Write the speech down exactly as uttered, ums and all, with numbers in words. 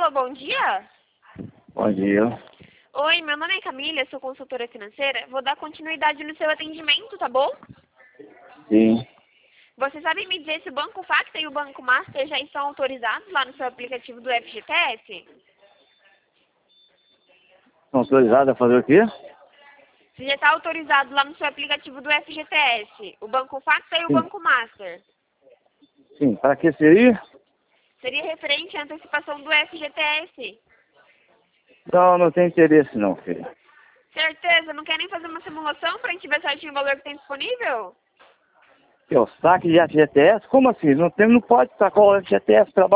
Alô, bom dia. Bom dia. Oi, meu nome é Camila, sou consultora financeira. Vou dar continuidade no seu atendimento, tá bom? Sim. Você sabe me dizer se o Banco Facta e o Banco Master já estão autorizados lá no seu aplicativo do F G T S? Estão autorizados a fazer o quê? Se já está autorizado lá no seu aplicativo do F G T S, o Banco Facta e o Sim. Banco Master. Sim. Para que seria? Seria referente à antecipação do F G T S. Não, não tem interesse não, filho. Certeza? Não quer nem fazer uma simulação para a gente ver certinho o valor que tem disponível? É o saque de F G T S? Como assim? Não, tem, não pode sacar o F G T S trabalho.